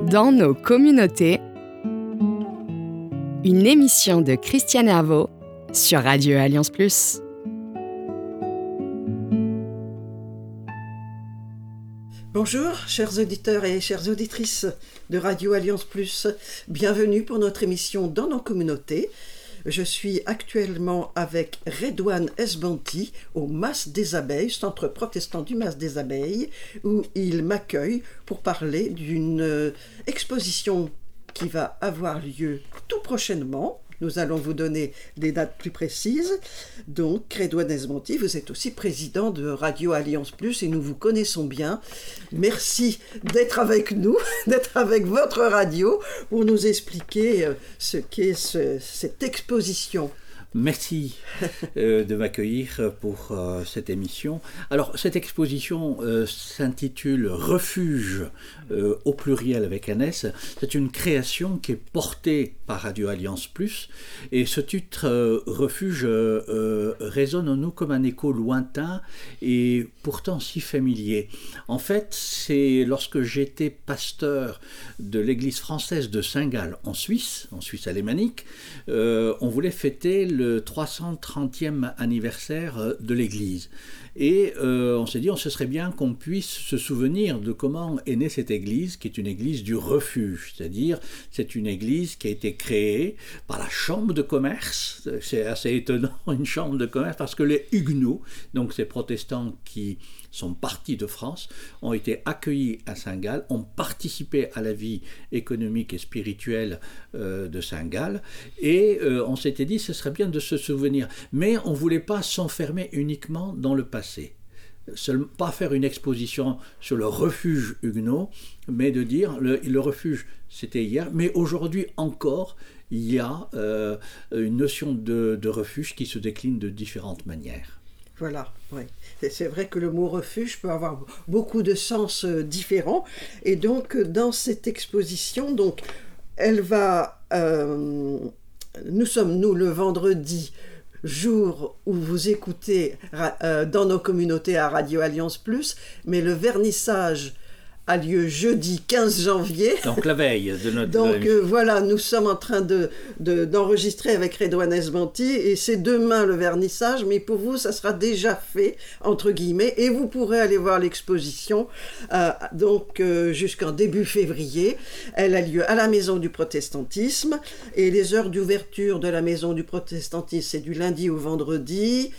Dans nos communautés, une émission de Christiane Herveau sur Radio Alliance Plus. Bonjour, chers auditeurs et chères auditrices de Radio Alliance Plus. Bienvenue pour notre émission Dans nos communautés. Je suis actuellement avec Redouane Esbanti au Mas des Abeilles, centre protestant du Mas des Abeilles, où il m'accueille pour parler d'une exposition qui va avoir lieu tout prochainement. Nous allons vous donner des dates plus précises. Donc, Redouane Esbanti, vous êtes aussi président de Radio Alliance Plus et nous vous connaissons bien. Merci d'être avec nous, d'être avec votre radio pour nous expliquer ce qu'est cette exposition. Merci de m'accueillir pour cette émission. Alors, cette exposition s'intitule « Refuge » au pluriel avec un S. C'est une création qui est portée par Radio Alliance Plus. Et ce titre « Refuge » résonne en nous comme un écho lointain et pourtant si familier. En fait, c'est lorsque j'étais pasteur de l'église française de Saint-Gall en Suisse alémanique, on voulait fêter le 330e anniversaire de l'église. Et on s'est dit, ce serait bien qu'on puisse se souvenir de comment est née cette église, qui est une église du refuge. C'est-à-dire, c'est une église qui a été créée par la chambre de commerce. C'est assez étonnant, une chambre de commerce, parce que les Huguenots, donc ces protestants qui sont partis de France, ont été accueillis à Saint-Gall, ont participé à la vie économique et spirituelle de Saint-Gall, et on s'était dit, ce serait bien de se souvenir. Mais on ne voulait pas s'enfermer uniquement dans le passé. Pas faire une exposition sur le refuge huguenot, mais de dire, le refuge, c'était hier, mais aujourd'hui encore, il y a une notion de refuge qui se décline de différentes manières. Voilà, oui. C'est vrai que le mot refuge peut avoir beaucoup de sens différents. Et donc, dans cette exposition, donc, elle va... nous sommes, le vendredi, jour où vous écoutez dans nos communautés à Radio Alliance Plus, mais le vernissage a lieu jeudi 15 janvier. Donc la veille de notre... Donc voilà, nous sommes en train d'enregistrer avec Redouane Esbanti et c'est demain le vernissage, mais pour vous, ça sera déjà fait, entre guillemets, et vous pourrez aller voir l'exposition jusqu'en début février. Elle a lieu à la Maison du Protestantisme et les heures d'ouverture de la Maison du Protestantisme, c'est du lundi au vendredi,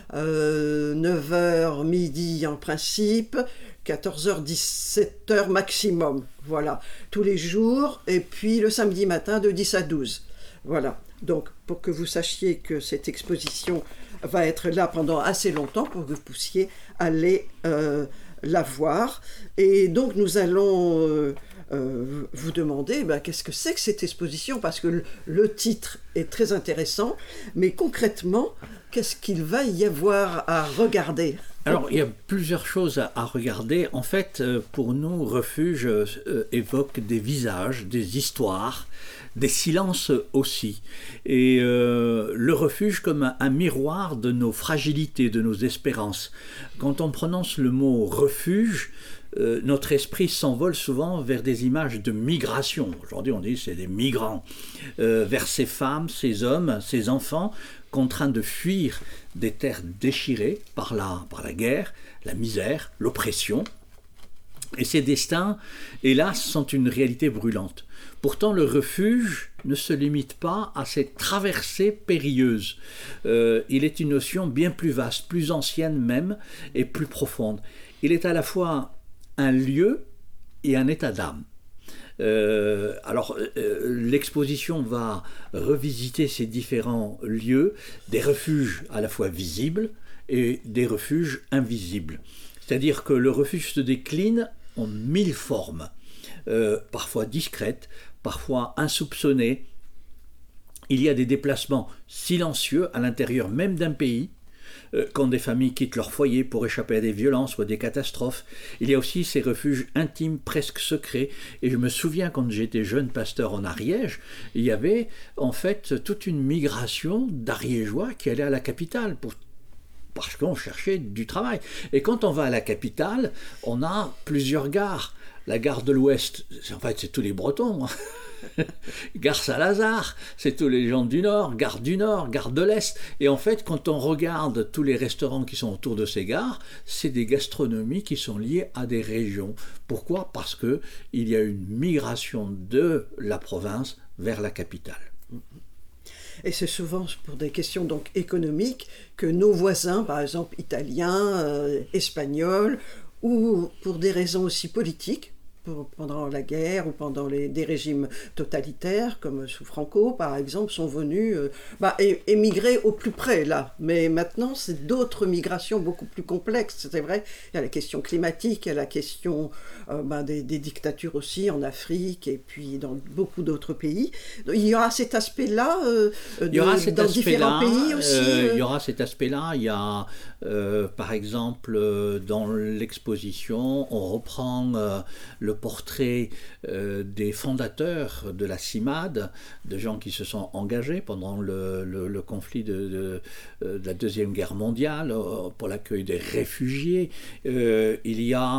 9h, midi en principe, 14h, 17h maximum, voilà, tous les jours, et puis le samedi matin de 10 à 12. Voilà, donc pour que vous sachiez que cette exposition va être là pendant assez longtemps, pour que vous puissiez aller la voir. Et donc nous allons vous demander qu'est-ce que c'est que cette exposition, parce que le titre est très intéressant, mais concrètement, qu'est-ce qu'il va y avoir à regarder ? Alors, il y a plusieurs choses à regarder. En fait, pour nous, refuge évoque des visages, des histoires, des silences aussi. Et le refuge comme un miroir de nos fragilités, de nos espérances. Quand on prononce le mot refuge, notre esprit s'envole souvent vers des images de migration. Aujourd'hui, on dit que c'est des migrants. Vers ces femmes, ces hommes, ces enfants contraints de fuir des terres déchirées par la guerre, la misère, l'oppression. Et ces destins, hélas, sont une réalité brûlante. Pourtant, le refuge ne se limite pas à ces traversées périlleuses. Il est une notion bien plus vaste, plus ancienne même, et plus profonde. Il est à la fois un lieu et un état d'âme. L'exposition va revisiter ces différents lieux, des refuges à la fois visibles et des refuges invisibles. C'est-à-dire que le refuge se décline en 1000 formes, parfois discrètes, parfois insoupçonnées. Il y a des déplacements silencieux à l'intérieur même d'un pays, quand des familles quittent leur foyer pour échapper à des violences ou à des catastrophes. Il y a aussi ces refuges intimes, presque secrets. Et je me souviens, quand j'étais jeune pasteur en Ariège, il y avait en fait toute une migration d'Ariégeois qui allaient à la capitale pour parce qu'on cherchait du travail. Et quand on va à la capitale, on a plusieurs gares. La gare de l'Ouest, en fait, c'est tous les Bretons. Gare Saint-Lazare, c'est tous les gens du Nord, gare de l'Est. Et en fait, quand on regarde tous les restaurants qui sont autour de ces gares, c'est des gastronomies qui sont liées à des régions. Pourquoi ? Parce qu'il y a une migration de la province vers la capitale. Et c'est souvent pour des questions donc économiques que nos voisins, par exemple italiens, espagnols, ou pour des raisons aussi politiques, pendant la guerre ou pendant des régimes totalitaires, comme sous Franco par exemple, sont venus émigrer au plus près là. Mais maintenant, c'est d'autres migrations beaucoup plus complexes. C'est vrai, il y a la question climatique, il y a la question des dictatures aussi en Afrique et puis dans beaucoup d'autres pays. Il y aura cet aspect-là dans différents pays aussi. Il y aura cet aspect-là. Il y a, par exemple, dans l'exposition, on reprend le portrait des fondateurs de la CIMAD, de gens qui se sont engagés pendant le conflit de la Deuxième Guerre mondiale pour l'accueil des réfugiés. Il y a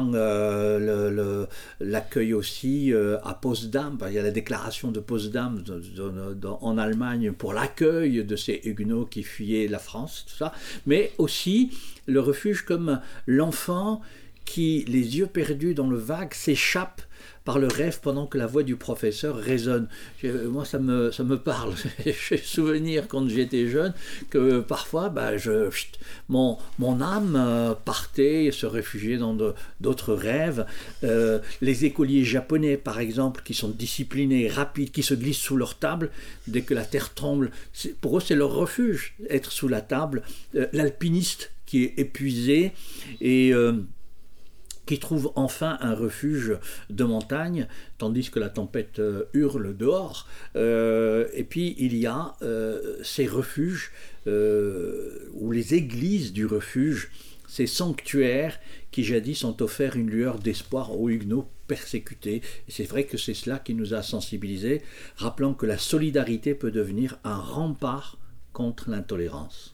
l'accueil aussi à Potsdam. Il y a la déclaration de Potsdam en Allemagne pour l'accueil de ces Huguenots qui fuyaient la France, tout ça. Mais aussi le refuge comme l'enfant qui, les yeux perdus dans le vague, s'échappe par le rêve pendant que la voix du professeur résonne. Moi, ça me parle. J'ai souvenir quand j'étais jeune que parfois, mon âme partait, se réfugiait dans d'autres rêves. Les écoliers japonais, par exemple, qui sont disciplinés, rapides, qui se glissent sous leur table dès que la terre tremble, pour eux, c'est leur refuge, être sous la table. L'alpiniste qui est épuisé et qui trouve enfin un refuge de montagne, tandis que la tempête hurle dehors. Et puis il y a ces refuges, ou les églises du refuge, ces sanctuaires qui jadis ont offert une lueur d'espoir aux Huguenots persécutés. Et c'est vrai que c'est cela qui nous a sensibilisés, rappelant que la solidarité peut devenir un rempart contre l'intolérance.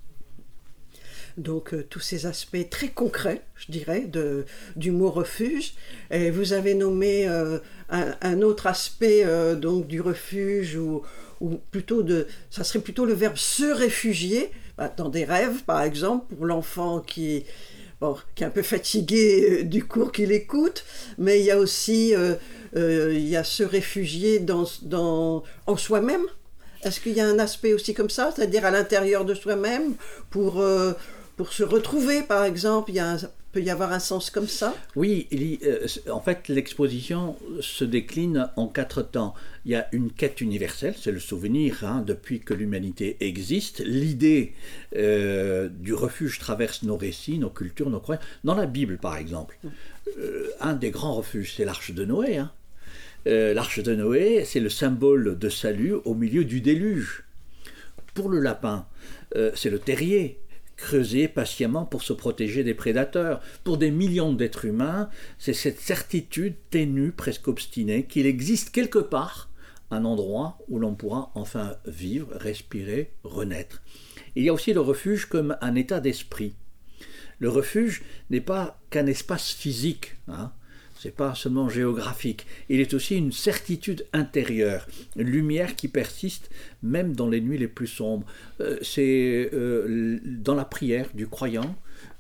Donc tous ces aspects très concrets, je dirais, du mot refuge. Et vous avez nommé un autre aspect donc du refuge, ou plutôt ça serait plutôt le verbe se réfugier, dans des rêves par exemple, pour l'enfant qui est un peu fatigué du cours qu'il écoute, mais il y a aussi il y a se réfugier en soi-même. Est-ce qu'il y a un aspect aussi comme ça, c'est-à-dire à l'intérieur de soi-même, pour se retrouver, par exemple, peut y avoir un sens comme ça ? Oui, en fait, l'exposition se décline en 4 temps. Il y a une quête universelle, c'est le souvenir, depuis que l'humanité existe. L'idée du refuge traverse nos récits, nos cultures, nos croyances. Dans la Bible, par exemple, un des grands refuges, c'est l'Arche de Noé. L'Arche de Noé, c'est le symbole de salut au milieu du déluge. Pour le lapin, c'est le terrier, creusé patiemment pour se protéger des prédateurs. Pour des millions d'êtres humains, c'est cette certitude ténue, presque obstinée, qu'il existe quelque part un endroit où l'on pourra enfin vivre, respirer, renaître. Il y a aussi le refuge comme un état d'esprit. Le refuge n'est pas qu'un espace physique, c'est pas seulement géographique, il est aussi une certitude intérieure, une lumière qui persiste même dans les nuits les plus sombres. C'est dans la prière du croyant,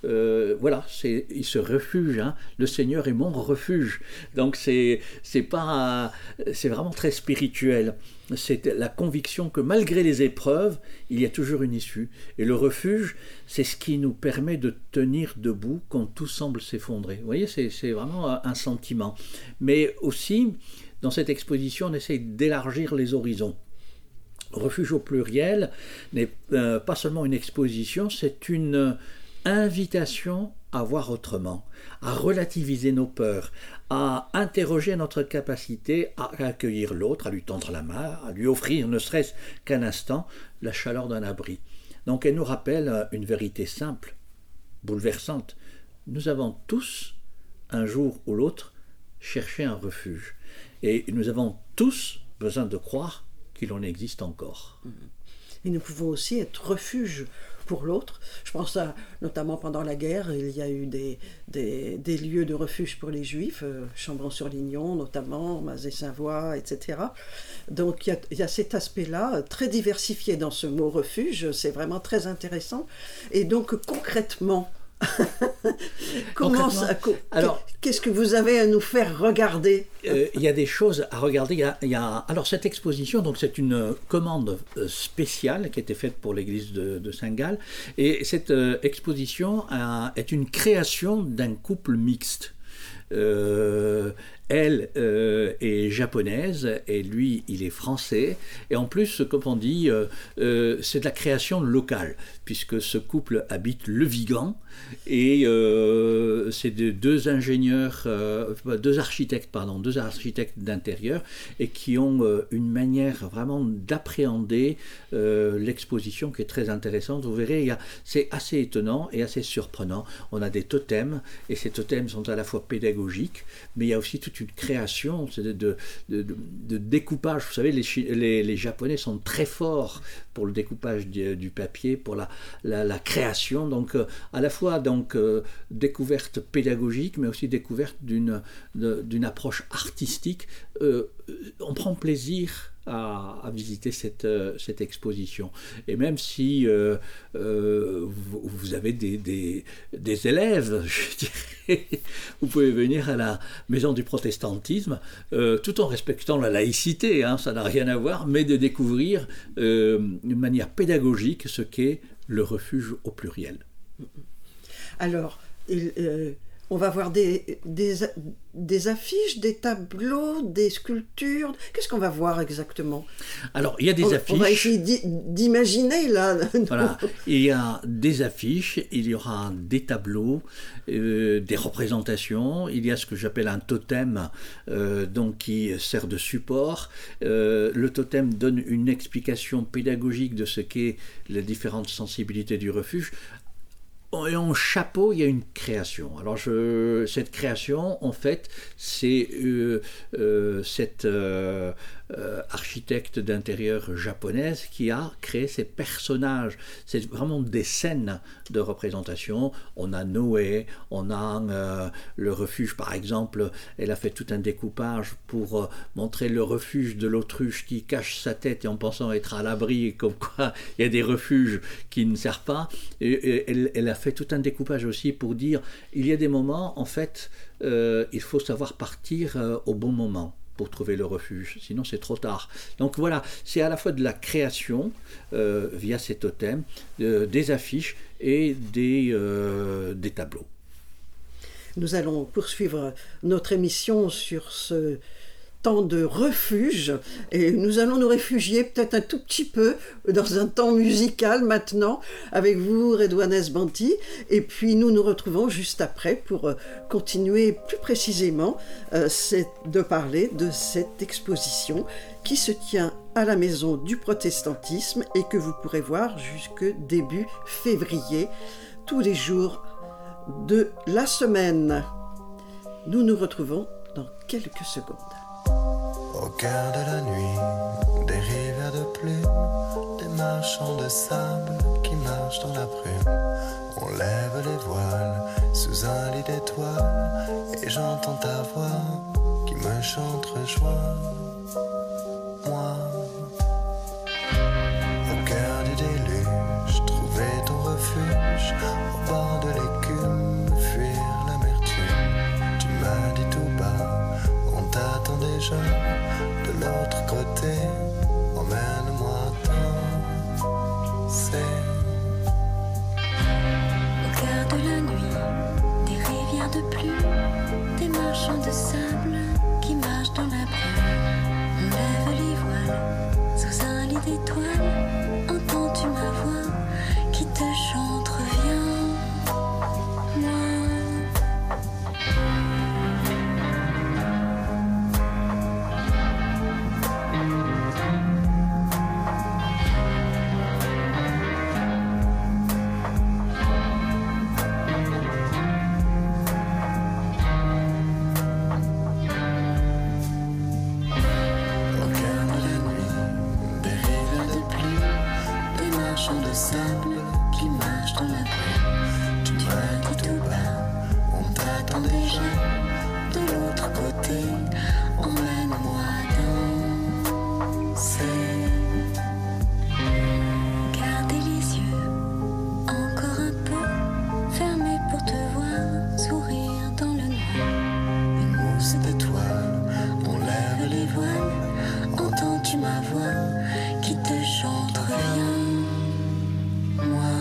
il se refuge, le Seigneur est mon refuge. Donc c'est vraiment très spirituel. C'est la conviction que malgré les épreuves, il y a toujours une issue. Et le refuge, c'est ce qui nous permet de tenir debout quand tout semble s'effondrer. Vous voyez, c'est vraiment un sentiment. Mais aussi, dans cette exposition, on essaie d'élargir les horizons. Refuge au pluriel n'est pas seulement une exposition, c'est une invitation à voir autrement, à relativiser nos peurs, à interroger notre capacité à accueillir l'autre, à lui tendre la main, à lui offrir, ne serait-ce qu'un instant, la chaleur d'un abri. Donc elle nous rappelle une vérité simple, bouleversante. Nous avons tous, un jour ou l'autre, cherché un refuge. Et nous avons tous besoin de croire qu'il en existe encore. Et nous pouvons aussi être refuge pour l'autre. Je pense notamment pendant la guerre, il y a eu des lieux de refuge pour les Juifs, Chambron-sur-Lignon notamment, Mazé-Saint-Voix, etc. Donc il y a cet aspect-là très diversifié dans ce mot refuge, c'est vraiment très intéressant. Et donc concrètement, alors, qu'est-ce que vous avez à nous faire regarder? Il y a des choses à regarder. Alors cette exposition, donc c'est une commande spéciale qui a été faite pour l'église de Saint-Gall, et cette exposition est une création d'un couple mixte. Elle est japonaise et lui il est français, et en plus, comme on dit, c'est de la création locale puisque ce couple habite le Vigan, et c'est deux architectes d'intérieur, et qui ont une manière vraiment d'appréhender l'exposition qui est très intéressante. Vous verrez, c'est assez étonnant et assez surprenant. On a des totems, et ces totems sont à la fois pédagogiques, mais il y a aussi toute une création de découpage. Vous savez, les Japonais sont très forts pour le découpage du papier, pour la création, donc à la fois découverte pédagogique, mais aussi découverte d'une approche artistique. On prend plaisir à visiter cette exposition. Et même si vous avez des élèves, je dirais, vous pouvez venir à la Maison du Protestantisme, tout en respectant la laïcité, ça n'a rien à voir, mais de découvrir d'une manière pédagogique ce qu'est le refuge au pluriel. Alors, on va voir des affiches, des tableaux, des sculptures. Qu'est-ce qu'on va voir exactement? Alors, il y a des affiches. On va essayer d'imaginer, là. Voilà. Il y a des affiches, il y aura des tableaux, des représentations. Il y a ce que j'appelle un totem, qui sert de support. Le totem donne une explication pédagogique de ce qu'est les différentes sensibilités du refuge. Et en chapeau, il y a une création. Alors, cette création, en fait, c'est cette architecte d'intérieur japonaise qui a créé ces personnages. C'est vraiment des scènes de représentation. On a Noé, on a le refuge, par exemple. Elle a fait tout un découpage pour montrer le refuge de l'autruche qui cache sa tête et en pensant être à l'abri, comme quoi il y a des refuges qui ne servent pas. Et elle a fait tout un découpage aussi pour dire il y a des moments, en fait, il faut savoir partir au bon moment pour trouver le refuge, sinon c'est trop tard. Donc voilà, c'est à la fois de la création via ces totems, des affiches et des tableaux. Nous allons poursuivre notre émission sur ce temps de refuge, et nous allons nous réfugier peut-être un tout petit peu dans un temps musical maintenant avec vous, Redouane Esbanti, et puis nous nous retrouvons juste après pour continuer plus précisément de parler de cette exposition qui se tient à la Maison du Protestantisme et que vous pourrez voir jusque début février, tous les jours de la semaine. Nous nous retrouvons dans quelques secondes. Au cœur de la nuit, des rivières de plumes, des marchands de sable qui marchent dans la brume. On lève les voiles sous un lit d'étoiles et j'entends ta voix qui me chante rejoins moi. Au cœur du déluge, trouver ton refuge, au bord de l'écume, fuir l'amertume. Tu m'as dit tout bas, on t'attend déjà. De l'autre côté, emmène-moi danser. Au cœur de la nuit, des rivières de plumes, des marchands de sable qui marchent dans la brume. On lève les voiles sous un lit d'étoiles. Entends-tu ma voix qui te chante, reviens, moi. t'attends déjà de l'autre côté. Emmène-moi danser. Gardez les yeux encore un peu fermés pour te voir sourire dans le noir. Une mousse d'étoiles, on lève les voiles. Entends-tu ma voix qui te chante, reviens-moi.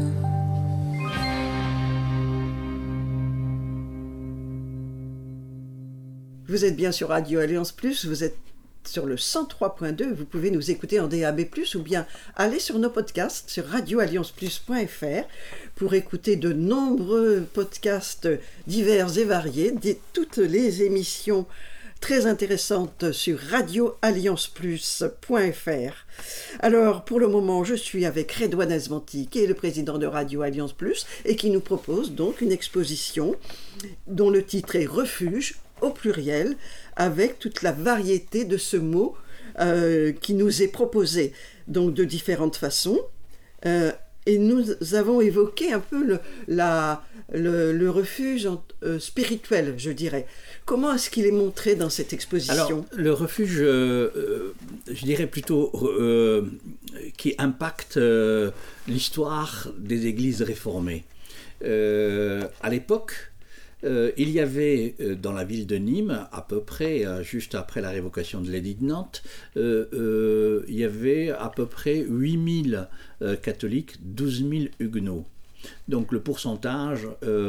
Vous êtes bien sur Radio Alliance Plus, vous êtes sur le 103.2, vous pouvez nous écouter en DAB+, ou bien aller sur nos podcasts sur radioallianceplus.fr pour écouter de nombreux podcasts divers et variés, toutes les émissions très intéressantes sur radioallianceplus.fr. Alors, pour le moment, je suis avec Redouane Azmanti, qui est le président de Radio Alliance Plus, et qui nous propose donc une exposition dont le titre est « Refuge », au pluriel, avec toute la variété de ce mot qui nous est proposé, donc de différentes façons. Et nous avons évoqué un peu le refuge spirituel, je dirais. Comment est-ce qu'il est montré dans cette exposition ? Alors, le refuge, je dirais plutôt, qui impacte l'histoire des églises réformées. À l'époque, il y avait dans la ville de Nîmes, à peu près, juste après la révocation de l'édit de Nantes, il y avait à peu près 8000 catholiques, 12 000 huguenots. Donc le pourcentage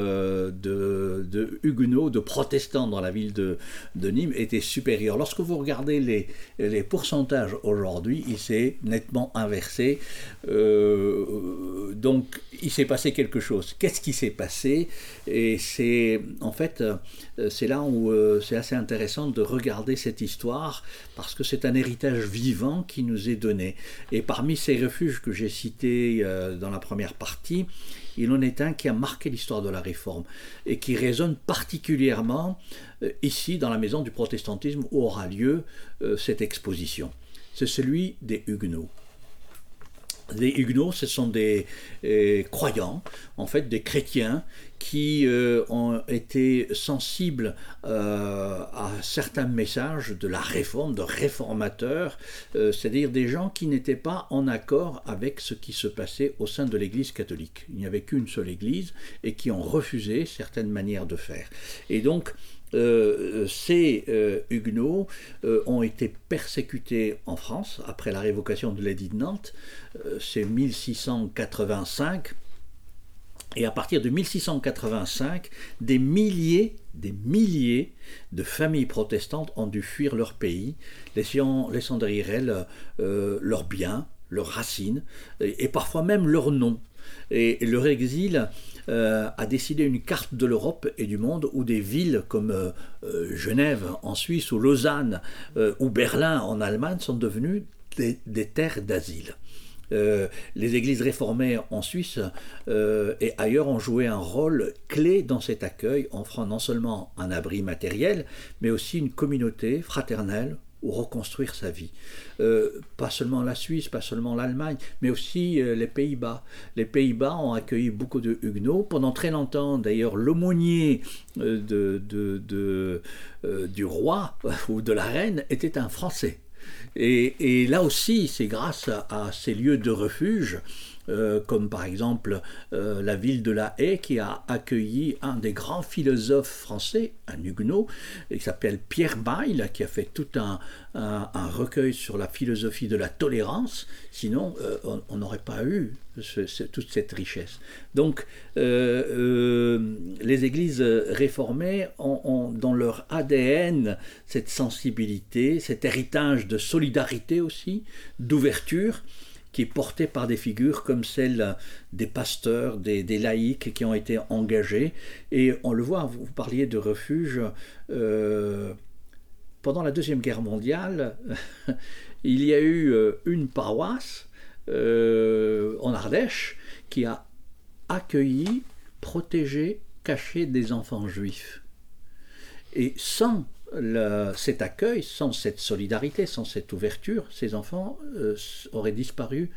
de huguenots, de protestants dans la ville de Nîmes était supérieur. Lorsque vous regardez les pourcentages aujourd'hui, il s'est nettement inversé. Donc il s'est passé quelque chose. Qu'est-ce qui s'est passé ? Et c'est en fait, c'est là où c'est assez intéressant de regarder cette histoire, parce que c'est un héritage vivant qui nous est donné. Et parmi ces refuges que j'ai cités dans la première partie, il en est un qui a marqué l'histoire de la Réforme et qui résonne particulièrement ici dans la maison du protestantisme où aura lieu cette exposition. C'est celui des Huguenots. Les Huguenots, ce sont des croyants, en fait des chrétiens qui ont été sensibles à certains messages de la réforme, de réformateurs, c'est-à-dire des gens qui n'étaient pas en accord avec ce qui se passait au sein de l'Église catholique. Il n'y avait qu'une seule Église et qui ont refusé certaines manières de faire. Et donc, ces Huguenots ont été persécutés en France après la révocation de l'édit de Nantes, c'est 1685, et à partir de 1685, des milliers de familles protestantes ont dû fuir leur pays, laissant derrière elles leurs biens, leurs racines, et parfois même leur nom. Et leur exil a décidé une carte de l'Europe et du monde où des villes comme Genève en Suisse ou Lausanne ou Berlin en Allemagne sont devenues des terres d'asile. Les églises réformées en Suisse et ailleurs ont joué un rôle clé dans cet accueil, offrant non seulement un abri matériel, mais aussi une communauté fraternelle où reconstruire sa vie. Pas seulement la Suisse, pas seulement l'Allemagne, mais aussi les Pays-Bas. Les Pays-Bas ont accueilli beaucoup de Huguenots. Pendant très longtemps, d'ailleurs, l'aumônier du roi ou de la reine était un Français. Et là aussi, c'est grâce à ces lieux de refuge, comme par exemple la ville de La Haye qui a accueilli un des grands philosophes français, un huguenot, qui s'appelle Pierre Bayle, qui a fait tout un recueil sur la philosophie de la tolérance. Sinon, on n'aurait pas eu toute cette richesse. Donc, les églises réformées ont dans leur ADN cette sensibilité, cet héritage de solidarité aussi, d'ouverture, qui est porté par des figures comme celle des pasteurs, des laïcs qui ont été engagés. Et on le voit, vous parliez de refuge. Pendant la Deuxième Guerre mondiale, il y a eu une paroisse en Ardèche qui a accueilli, protégé, caché des enfants juifs. Et sans cet accueil, sans cette solidarité, sans cette ouverture, ces enfants auraient disparu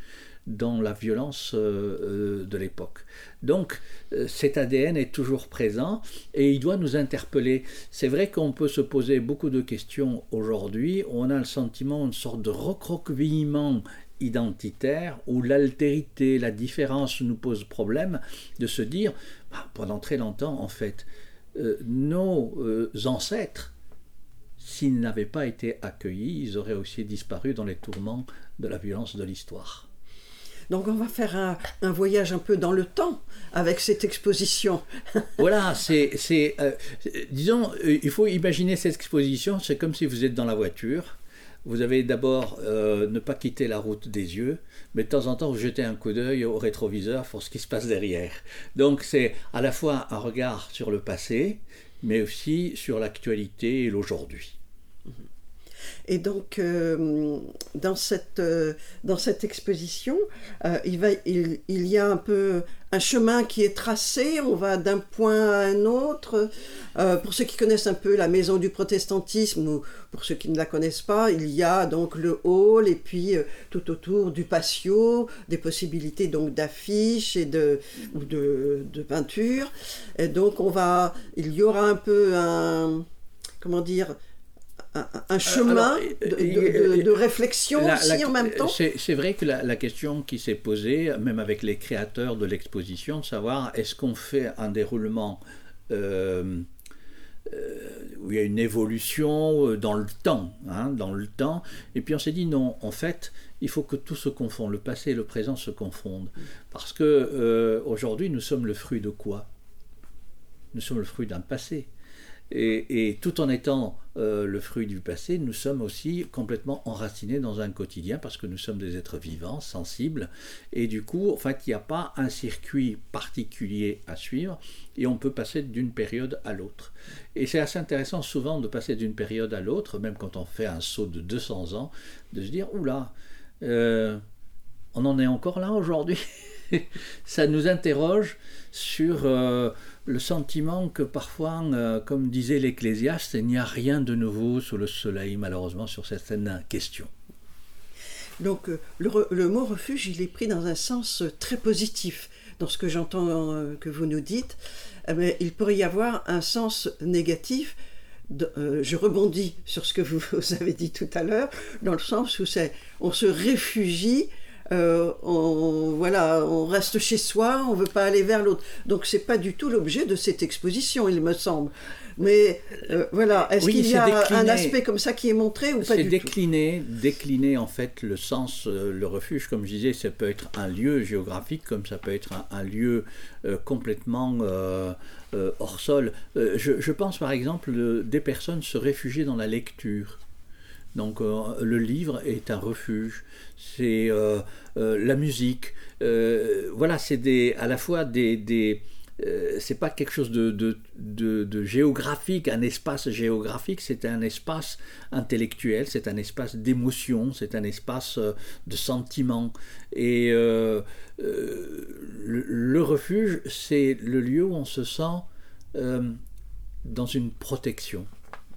dans la violence de l'époque. Donc cet ADN est toujours présent et il doit nous interpeller. C'est vrai qu'on peut se poser beaucoup de questions aujourd'hui, on a le sentiment d'une sorte de recroquevillement identitaire où l'altérité, la différence nous pose problème, de se dire, pendant très longtemps en fait, nos ancêtres, s'ils n'avaient pas été accueillis, ils auraient aussi disparu dans les tourments de la violence de l'histoire. Donc on va faire un voyage un peu dans le temps avec cette exposition. Voilà, disons, il faut imaginer cette exposition, c'est comme si vous êtes dans la voiture. Vous avez d'abord ne pas quitter la route des yeux, mais de temps en temps vous jetez un coup d'œil au rétroviseur pour ce qui se passe derrière. Donc c'est à la fois un regard sur le passé, mais aussi sur l'actualité et l'aujourd'hui. Et donc, dans cette exposition, il y a un peu un chemin qui est tracé, on va d'un point à un autre. Pour ceux qui connaissent un peu la maison du protestantisme, ou pour ceux qui ne la connaissent pas, il y a donc le hall, et puis tout autour du patio, des possibilités donc d'affiches et de peinture. Et donc, il y aura un peu un chemin de réflexion aussi en même temps. C'est vrai que la question qui s'est posée, même avec les créateurs de l'exposition, de savoir est-ce qu'on fait un déroulement où il y a une évolution dans le temps, et puis on s'est dit non, en fait, il faut que tout se confonde, le passé et le présent se confondent, parce que aujourd'hui nous sommes le fruit de quoi ? Nous sommes le fruit d'un passé. Et tout en étant le fruit du passé, nous sommes aussi complètement enracinés dans un quotidien parce que nous sommes des êtres vivants, sensibles, et du coup, en fait, il n'y a pas un circuit particulier à suivre et on peut passer d'une période à l'autre. Et c'est assez intéressant souvent de passer d'une période à l'autre, même quand on fait un saut de 200 ans, de se dire, oula, on en est encore là aujourd'hui. Ça nous interroge sur le sentiment que parfois, comme disait l'Ecclésiaste, il n'y a rien de nouveau sous le soleil, malheureusement, sur certaines questions. Donc le mot refuge, il est pris dans un sens très positif. Dans ce que j'entends que vous nous dites, mais il pourrait y avoir un sens négatif. Je rebondis sur ce que vous avez dit tout à l'heure, dans le sens où on se réfugie, on reste chez soi, on ne veut pas aller vers l'autre. Donc c'est pas du tout l'objet de cette exposition, il me semble. Mais voilà, est-ce qu'il y a un aspect comme ça qui est montré ou pas du tout ? C'est décliner en fait le sens, le refuge, comme je disais, ça peut être un lieu géographique, comme ça peut être un lieu complètement hors sol. Je pense par exemple des personnes se réfugier dans la lecture. Donc le livre est un refuge, c'est la musique, voilà, c'est à la fois c'est pas quelque chose de géographique, un espace géographique, c'est un espace intellectuel, c'est un espace d'émotion, c'est un espace de sentiment. Et le refuge, c'est le lieu où on se sent dans une protection.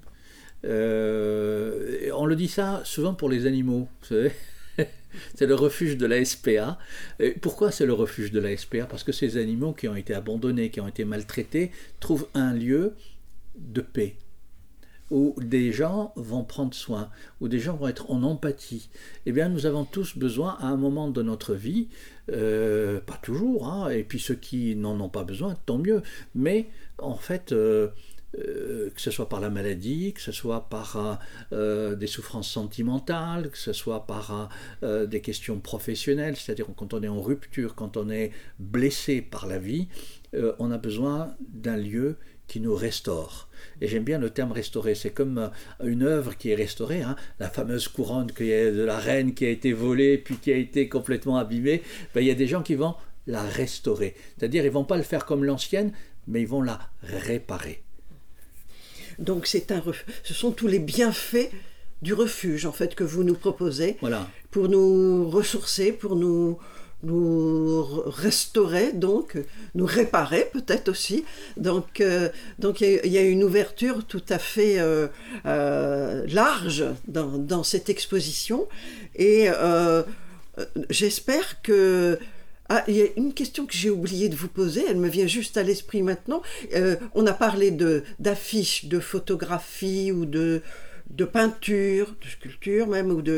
On le dit ça souvent pour les animaux, vous savez. C'est le refuge de la SPA. Et pourquoi c'est le refuge de la SPA ? Parce que ces animaux qui ont été abandonnés, qui ont été maltraités, trouvent un lieu de paix, où des gens vont prendre soin, où des gens vont être en empathie. Eh bien, nous avons tous besoin, à un moment de notre vie, pas toujours, et puis ceux qui n'en ont pas besoin, tant mieux, mais en fait... que ce soit par la maladie, que ce soit par des souffrances sentimentales, que ce soit par des questions professionnelles, c'est-à-dire quand on est en rupture, quand on est blessé par la vie, on a besoin d'un lieu qui nous restaure. Et j'aime bien le terme restaurer, c'est comme une œuvre qui est restaurée, la fameuse couronne de la reine qui a été volée puis qui a été complètement abîmée, il y a des gens qui vont la restaurer, c'est-à-dire ils ne vont pas le faire comme l'ancienne, mais ils vont la réparer. Donc ce sont tous les bienfaits du refuge en fait que vous nous proposez, voilà, pour nous ressourcer, pour nous restaurer, donc nous réparer peut-être aussi. Donc il y a une ouverture tout à fait large dans cette exposition et j'espère que... Ah, il y a une question que j'ai oublié de vous poser, elle me vient juste à l'esprit maintenant. On a parlé d'affiches, de photographies ou de peinture, de sculpture même, ou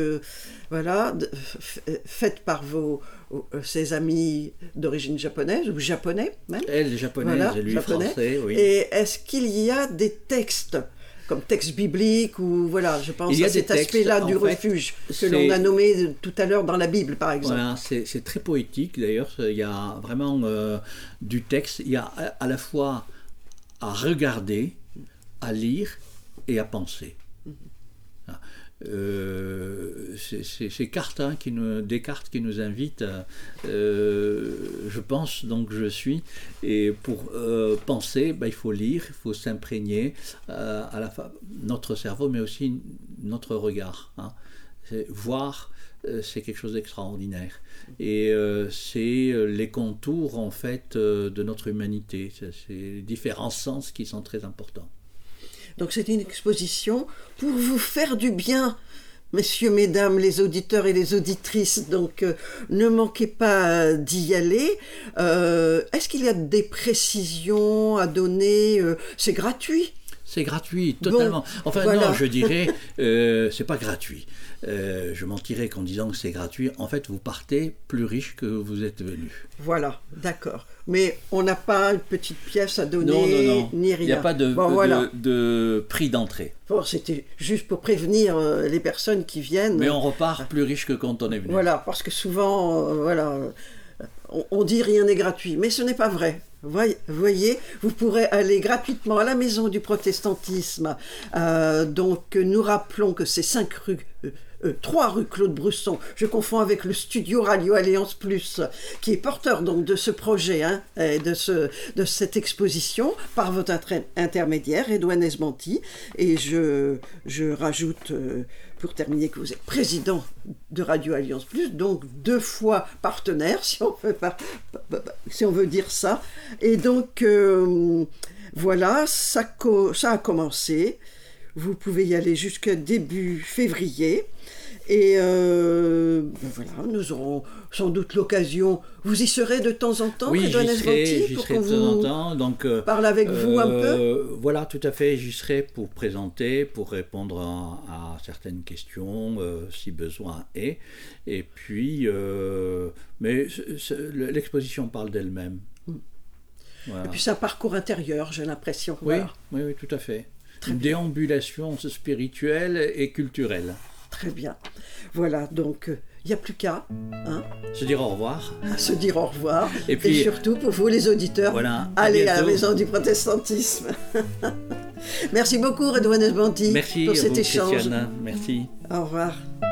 faites par ses amis d'origine japonaise, ou japonais même. Elle, japonaise, et lui, japonais. Français, oui. Et est-ce qu'il y a des textes comme texte biblique ou voilà, je pense à cet aspect-là du refuge que l'on a nommé tout à l'heure dans la Bible, par exemple. Voilà, c'est très poétique d'ailleurs. Il y a vraiment du texte. Il y a à la fois à regarder, à lire et à penser. C'est Cartin des cartes qui nous invitent, je pense donc je suis, et pour penser, il faut lire, il faut s'imprégner à la fois notre cerveau mais aussi notre regard, hein. Voir, c'est quelque chose d'extraordinaire et c'est les contours en fait de notre humanité, c'est les différents sens qui sont très importants. Donc c'est une exposition pour vous faire du bien, messieurs, mesdames, les auditeurs et les auditrices. Donc ne manquez pas d'y aller. Est-ce qu'il y a des précisions à donner? C'est gratuit? C'est gratuit, totalement. Bon, enfin voilà. Non, je dirais, c'est pas gratuit. Je mentirais qu'en disant que c'est gratuit. En fait, vous partez plus riche que vous êtes venu. Voilà, d'accord. Mais on n'a pas une petite pièce à donner, non. ni rien. Il n'y a pas de prix d'entrée. Bon, c'était juste pour prévenir les personnes qui viennent. Mais on repart plus riche que quand on est venu. Voilà, parce que souvent, on dit rien n'est gratuit, mais ce n'est pas vrai. Voyez, vous pourrez aller gratuitement à la Maison du Protestantisme. Donc, nous rappelons que c'est 3 rue Claude Brusson. Je confonds avec le studio Radio Alliance Plus, qui est porteur donc de ce projet, hein, et de cette exposition par votre intermédiaire, Redouane Esbanti. Et je rajoute, pour terminer, que vous êtes président de Radio Alliance Plus, donc 2 fois partenaire, si on veut dire ça. Et donc, voilà, ça a commencé. Vous pouvez y aller jusqu'à début février. Et voilà, nous aurons sans doute l'occasion. Vous y serez de temps en temps, oui, Redouane Esbanti, j'y serai de temps en temps. Donc, parle avec vous un peu. Voilà, tout à fait. J'y serai pour présenter, pour répondre à certaines questions, si besoin est. Et puis, mais l'exposition parle d'elle-même. Voilà. Et puis c'est un parcours intérieur, j'ai l'impression. Oui, voilà. oui, tout à fait. Une déambulation spirituelle et culturelle. Très bien. Voilà, donc il n'y a plus qu'à se dire au revoir. Se dire au revoir. Et puis, surtout pour vous les auditeurs, voilà, allez à la Maison du Protestantisme. Merci beaucoup Redouane Esbanti pour cet échange. Christiane. Merci. Au revoir.